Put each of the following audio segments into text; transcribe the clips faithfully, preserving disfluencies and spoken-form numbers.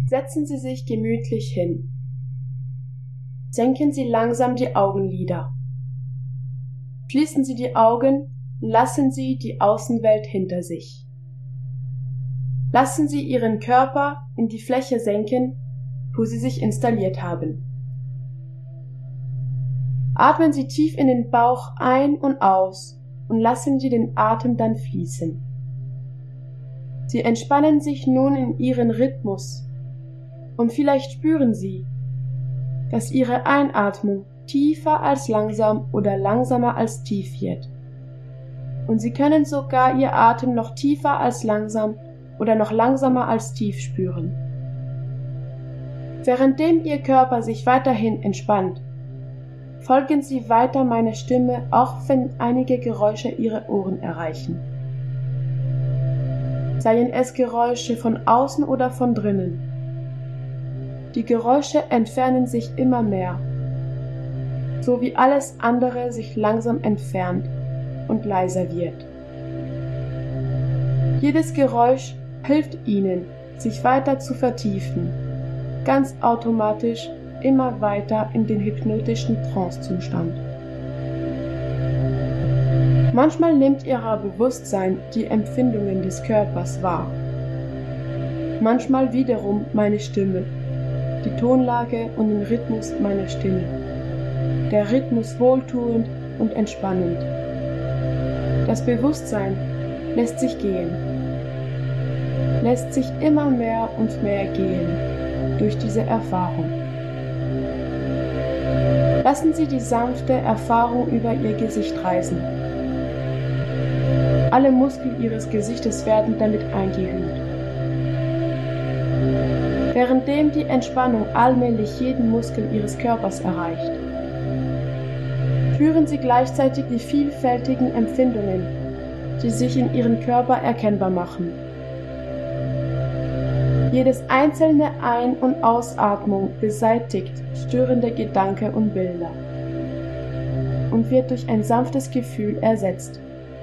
Setzen Sie sich gemütlich hin. Senken Sie langsam die Augenlider. Schließen Sie die Augen und lassen Sie die Außenwelt hinter sich. Lassen Sie Ihren Körper in die Fläche senken, wo Sie sich installiert haben. Atmen Sie tief in den Bauch ein und aus und lassen Sie den Atem dann fließen. Sie entspannen sich nun in Ihren Rhythmus und vielleicht spüren Sie, dass Ihre Einatmung tiefer als langsam oder langsamer als tief wird. Und Sie können sogar Ihr Atem noch tiefer als langsam oder noch langsamer als tief spüren. Währenddem Ihr Körper sich weiterhin entspannt, folgen Sie weiter meiner Stimme, auch wenn einige Geräusche Ihre Ohren erreichen. Seien es Geräusche von außen oder von drinnen. Die Geräusche entfernen sich immer mehr, so wie alles andere sich langsam entfernt und leiser wird. Jedes Geräusch hilft Ihnen, sich weiter zu vertiefen, ganz automatisch immer weiter in den hypnotischen Trancezustand. Manchmal nimmt Ihr Bewusstsein die Empfindungen des Körpers wahr. Manchmal wiederum meine Stimme, die Tonlage und den Rhythmus meiner Stimme. Der Rhythmus wohltuend und entspannend. Das Bewusstsein lässt sich gehen, lässt sich immer mehr und mehr gehen durch diese Erfahrung. Lassen Sie die sanfte Erfahrung über Ihr Gesicht reisen. Alle Muskeln Ihres Gesichtes werden damit eingehüllt. Währenddem die Entspannung allmählich jeden Muskel Ihres Körpers erreicht, spüren Sie gleichzeitig die vielfältigen Empfindungen, die sich in Ihrem Körper erkennbar machen. Jedes einzelne Ein- und Ausatmung beseitigt störende Gedanken und Bilder und wird durch ein sanftes Gefühl ersetzt.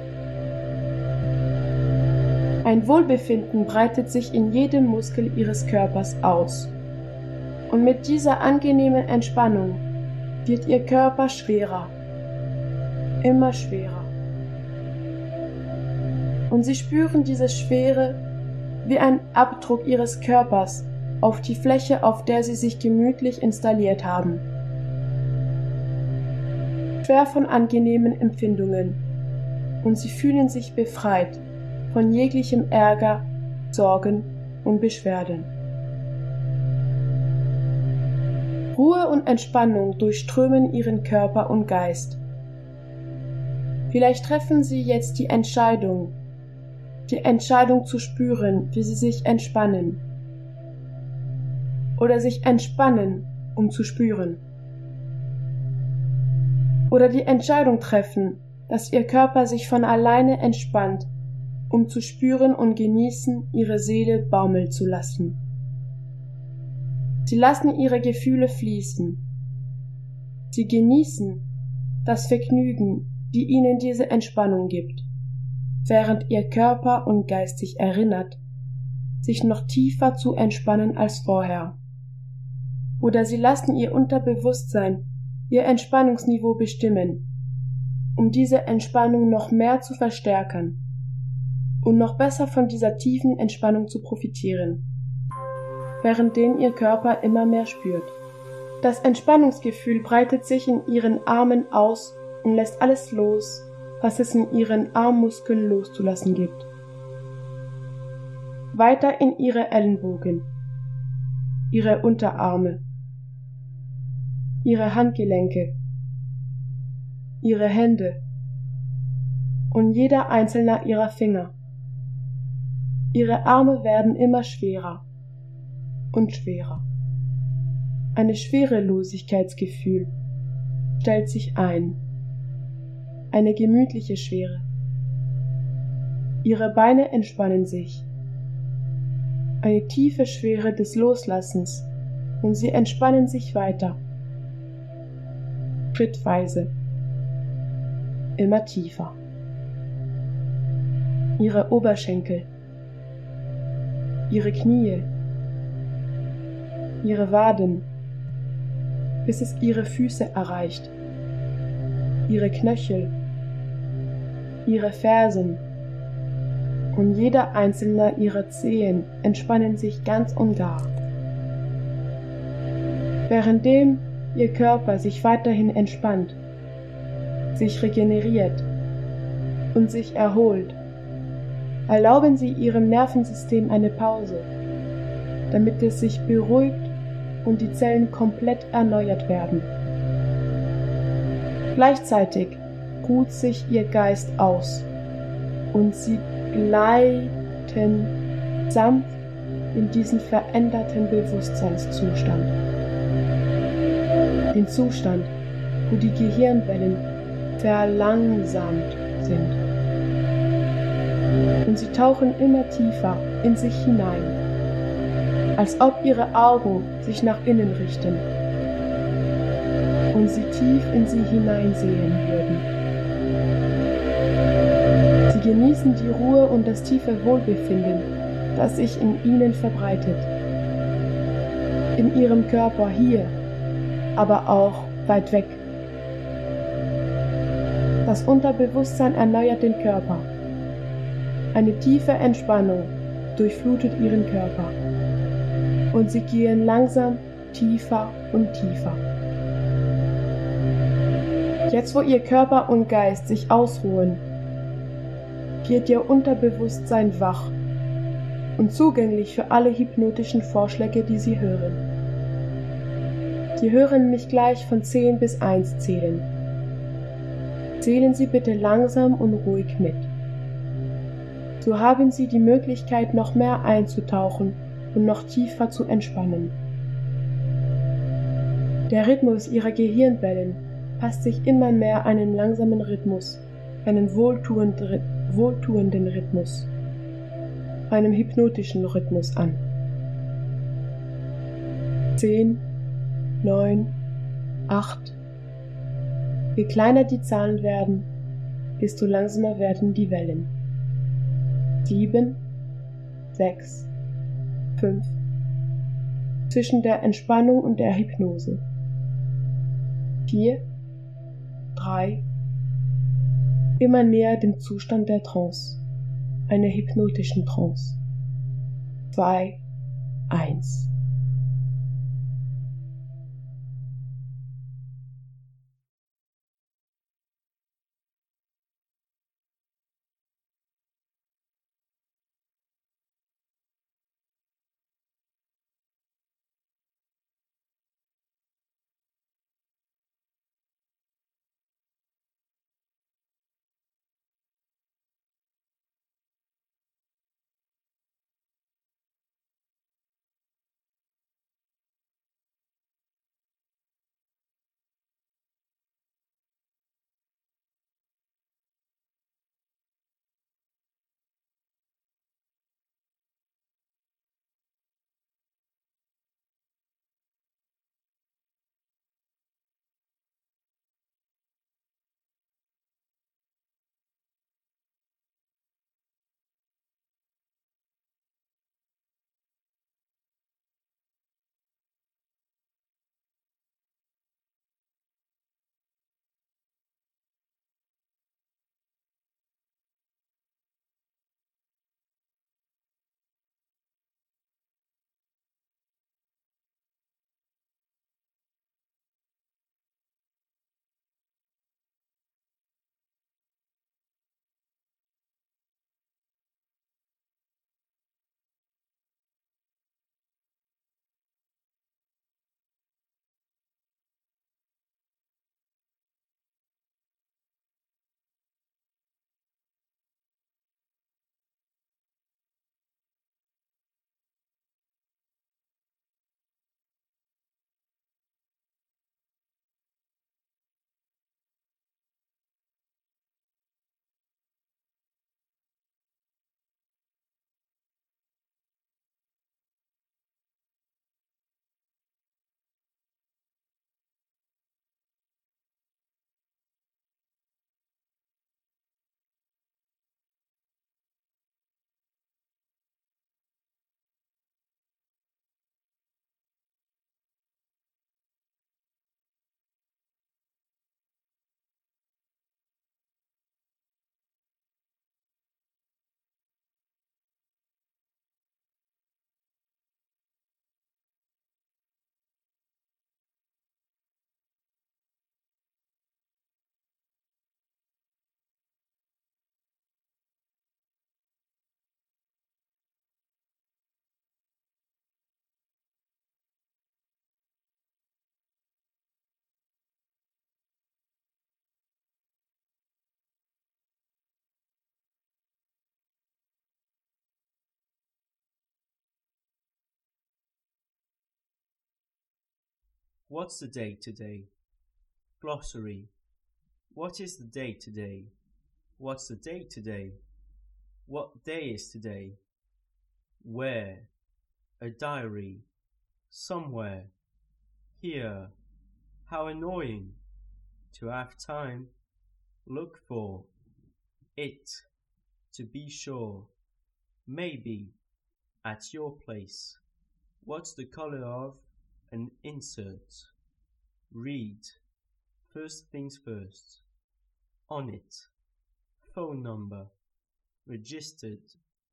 Ein Wohlbefinden breitet sich in jedem Muskel Ihres Körpers aus. Und mit dieser angenehmen Entspannung wird Ihr Körper schwerer, immer schwerer. Und Sie spüren diese Schwere wie ein Abdruck Ihres Körpers auf die Fläche, auf der Sie sich gemütlich installiert haben. Schwer von angenehmen Empfindungen. Und Sie fühlen sich befreit von jeglichem Ärger, Sorgen und Beschwerden. Ruhe und Entspannung durchströmen Ihren Körper und Geist. Vielleicht treffen Sie jetzt die Entscheidung, die Entscheidung zu spüren, wie Sie sich entspannen. Oder sich entspannen, um zu spüren. Oder die Entscheidung treffen, dass Ihr Körper sich von alleine entspannt, um zu spüren und genießen, Ihre Seele baumeln zu lassen. Sie lassen Ihre Gefühle fließen. Sie genießen das Vergnügen, die Ihnen diese Entspannung gibt, während Ihr Körper und Geist sich erinnert, sich noch tiefer zu entspannen als vorher. Oder Sie lassen Ihr Unterbewusstsein Ihr Entspannungsniveau bestimmen, um diese Entspannung noch mehr zu verstärken und noch besser von dieser tiefen Entspannung zu profitieren, währenddem Ihr Körper immer mehr spürt. Das Entspannungsgefühl breitet sich in Ihren Armen aus und lässt alles los, was es in Ihren Armmuskeln loszulassen gibt. Weiter in Ihre Ellenbogen, Ihre Unterarme, Ihre Handgelenke, Ihre Hände und jeder einzelne Ihrer Finger. Ihre Arme werden immer schwerer und schwerer. Ein Schwerelosigkeitsgefühl stellt sich ein. Eine gemütliche Schwere. Ihre Beine entspannen sich. Eine tiefe Schwere des Loslassens und sie entspannen sich weiter. Schrittweise. Immer tiefer. Ihre Oberschenkel. Ihre Knie, ihre Waden, bis es ihre Füße erreicht, ihre Knöchel, ihre Fersen, und jeder einzelne ihrer Zehen entspannen sich ganz und gar. Währenddem ihr Körper sich weiterhin entspannt, sich regeneriert und sich erholt, erlauben Sie Ihrem Nervensystem eine Pause, damit es sich beruhigt und die Zellen komplett erneuert werden. Gleichzeitig ruht sich Ihr Geist aus und Sie gleiten sanft in diesen veränderten Bewusstseinszustand. Den Zustand, wo die Gehirnwellen verlangsamt sind. Und sie tauchen immer tiefer in sich hinein, als ob ihre Augen sich nach innen richten und sie tief in sie hineinsehen würden. Sie genießen die Ruhe und das tiefe Wohlbefinden, das sich in ihnen verbreitet. In ihrem Körper hier, aber auch weit weg. Das Unterbewusstsein erneuert den Körper. Eine tiefe Entspannung durchflutet ihren Körper. Und sie gehen langsam tiefer und tiefer. Jetzt, wo ihr Körper und Geist sich ausruhen, wird ihr Unterbewusstsein wach und zugänglich für alle hypnotischen Vorschläge, die Sie hören. Sie hören mich gleich von zehn bis eins zählen. Zählen Sie bitte langsam und ruhig mit. So haben Sie die Möglichkeit, noch mehr einzutauchen und noch tiefer zu entspannen. Der Rhythmus Ihrer Gehirnwellen passt sich immer mehr einen langsamen Rhythmus, einen wohltuenden, wohltuenden Rhythmus, einem hypnotischen Rhythmus an. Zehn, neun, acht. Je kleiner die Zahlen werden, desto langsamer werden die Wellen. Sieben, sechs, fünf. Zwischen der Entspannung und der Hypnose. Vier, drei. Immer näher dem Zustand der Trance, einer hypnotischen Trance. Zwei, eins. What's the date today? Glossary. What is the date today? What's the date today? What day is today? Where? A diary. Somewhere. Here. How annoying. To have time. Look for. It. To be sure. Maybe. At your place. What's the color of? An insert. Read. First things first. On it. Phone number. Registered.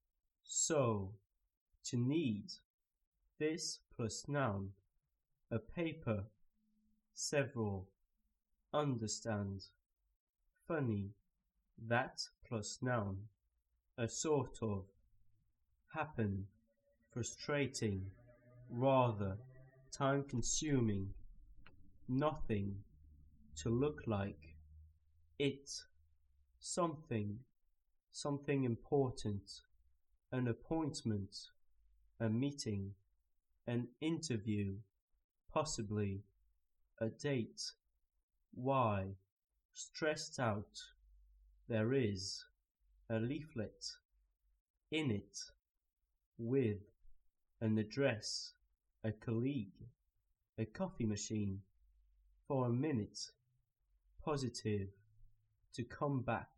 So. To need. This plus noun. A paper. Several. Understand. Funny. That plus noun. A sort of. Happen. Frustrating. Rather. Time consuming. Nothing. To look like. It. Something. Something important. An appointment. A meeting. An interview. Possibly. A date. Why. Stressed out. There is. A leaflet. In it. With. An address. A colleague. A coffee machine. For a minute. Positive. To come back.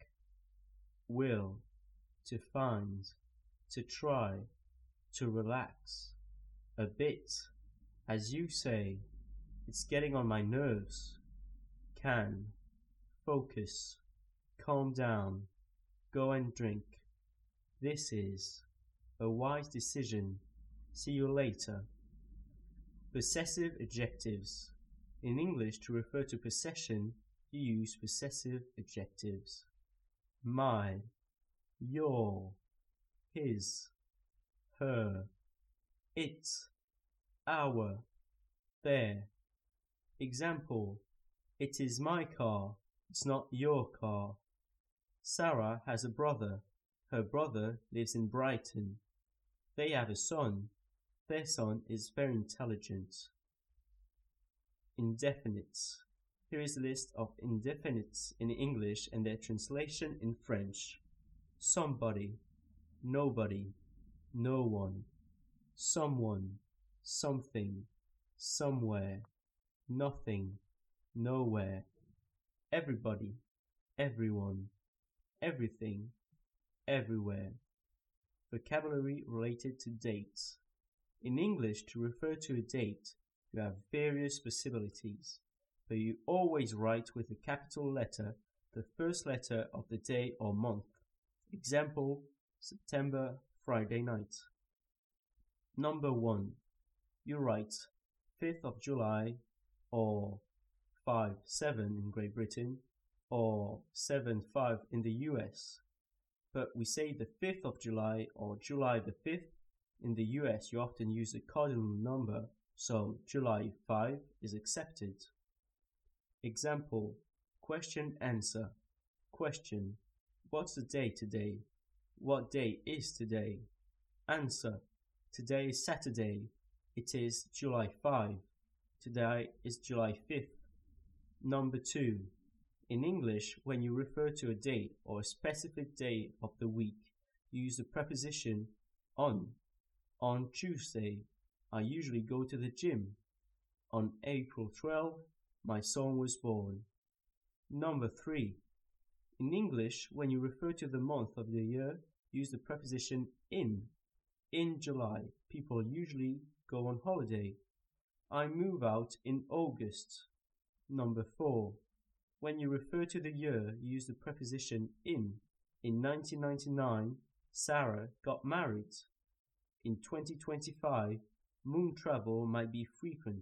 Will. To find. To try. To relax. A bit. As you say. It's getting on my nerves. Can. Focus. Calm down. Go and drink. This is. A wise decision. See you later. Possessive adjectives. In English, to refer to possession, you use possessive adjectives. My. Your. His. Her. It. Our. Their. Example. It is my car. It's not your car. Sarah has a brother. Her brother lives in Brighton. They have a son. Their son is very intelligent. Indefinites. Here is a list of indefinites in English and their translation in French. Somebody. Nobody. No one. Someone. Something. Somewhere. Nothing. Nowhere. Everybody. Everyone. Everything. Everywhere. Vocabulary related to dates. In English, to refer to a date, you have various possibilities, but you always write with a capital letter the first letter of the day or month. Example, September, Friday night. Number one. You write fifth of July or five seven in Great Britain or seven five in the U S. But we say the fifth of July or July the fifth. In the U S, you often use a cardinal number, so July fifth is accepted. Example, question answer. Question, what's the day today? What day is today? Answer, today is Saturday. It is July fifth. Today is July fifth. Number two. In English, when you refer to a date or a specific day of the week, you use the preposition on. On Tuesday, I usually go to the gym. On April twelfth, my son was born. Number three. In English, when you refer to the month of the year, use the preposition in. In July, people usually go on holiday. I move out in August. Number four. When you refer to the year, use the preposition in. In nineteen ninety-nine, Sarah got married. In twenty twenty-five, moon travel might be frequent.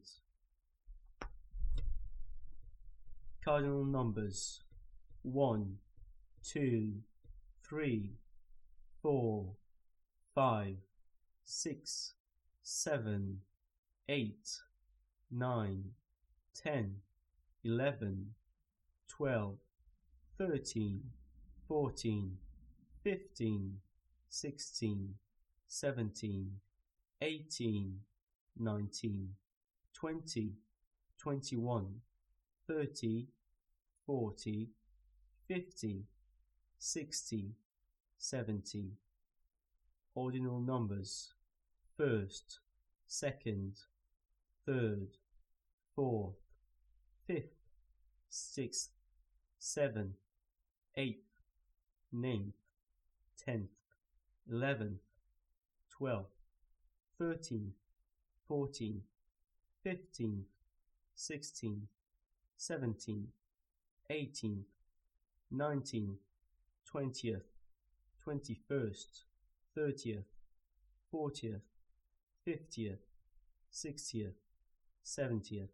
Cardinal numbers. one, two, three, four, five, six, seven, eight, nine, ten, eleven, twelve, thirteen, fourteen, fifteen, sixteen, seventeen, eighteen, nineteen, twenty, twenty-one, thirty, forty, fifty, sixty, seventy. Ordinal numbers: first, second, third, fourth, fifth, sixth, seventh, eighth, ninth, tenth, eleventh, twelfth, thirteenth, fourteenth, fifteenth, sixteenth, seventeenth, eighteenth, nineteenth, twentieth, twenty-first, thirtieth, fortieth, fiftieth, sixtieth, seventieth,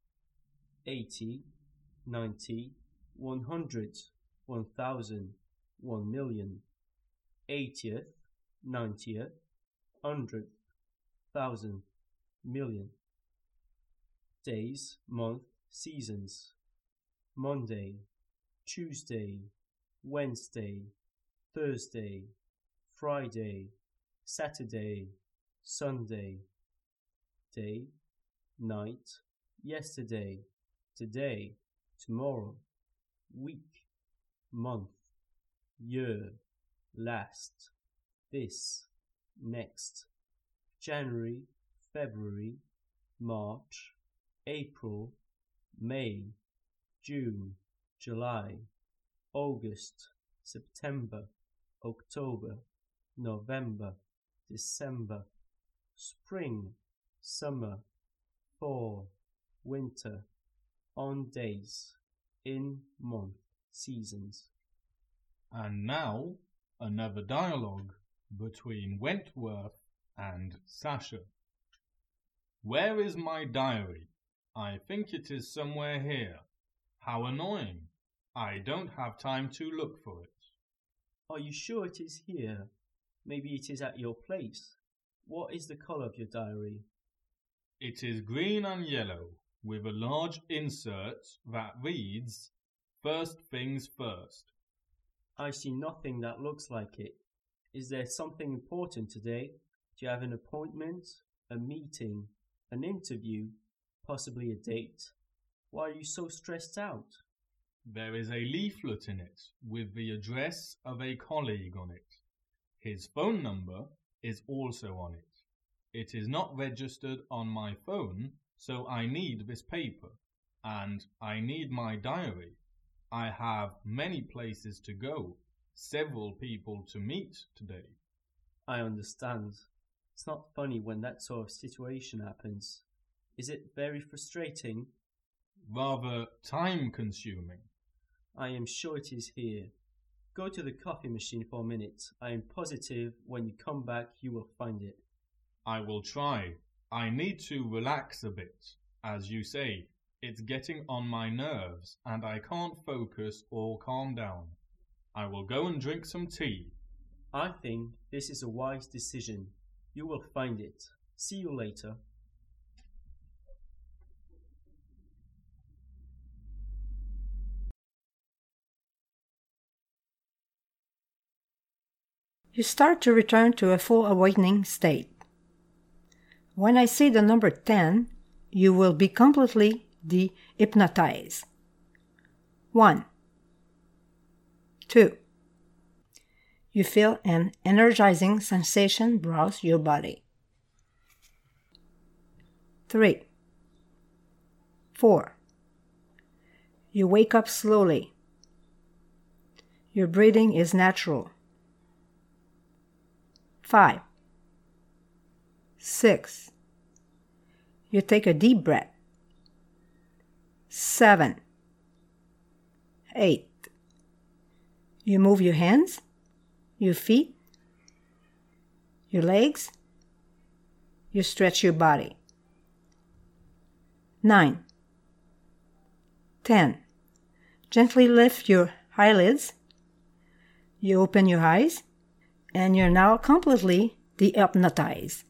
eighty, ninety, one hundred, one thousand, one million, eightieth, ninetieth, hundredth, thousand, million. Days, month, seasons: Monday, Tuesday, Wednesday, Thursday, Friday, Saturday, Sunday. Day, night, yesterday, today, tomorrow. Week, month, year, last, this, next. January, February, March, April, May, June, July, August, September, October, November, December. Spring, summer, fall, winter. On days, in month, seasons. And now, another dialogue between Wentworth and Sasha. Where is my diary? I think it is somewhere here. How annoying. I don't have time to look for it. Are you sure it is here? Maybe it is at your place. What is the colour of your diary? It is green and yellow, with a large insert that reads, First things first. I see nothing that looks like it. Is there something important today? Do you have an appointment, a meeting, an interview, possibly a date? Why are you so stressed out? There is a leaflet in it with the address of a colleague on it. His phone number is also on it. It is not registered on my phone, so I need this paper, and I need my diary. I have many places to go, several people to meet today. I understand. It's not funny when that sort of situation happens. Is it very frustrating? Rather time-consuming. I am sure it is here. Go to the coffee machine for a minute. I am positive when you come back you will find it. I will try. I need to relax a bit. As you say, it's getting on my nerves and I can't focus or calm down. I will go and drink some tea. I think this is a wise decision. You will find it. See you later. You start to return to a full awakening state. When I say the number ten, you will be completely de-hypnotized. One. Two. You feel an energizing sensation browse your body. Three. Four. You wake up slowly. Your breathing is natural. Five. Six. You take a deep breath. Seven. Eight. You move your hands, your feet, your legs. You stretch your body. Nine. Ten. Gently lift your eyelids. You open your eyes, and you're now completely de-hypnotized.